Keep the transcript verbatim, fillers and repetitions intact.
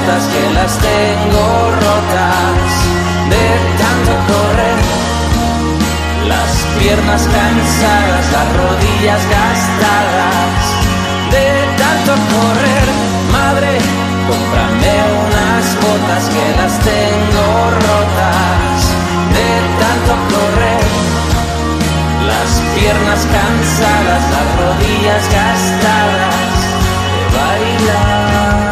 botas que las tengo rotas de tanto correr. Las piernas cansadas, las rodillas gastadas de tanto correr. Madre, cómprame unas botas que las tengo rotas de tanto correr. Las piernas cansadas, las rodillas gastadas.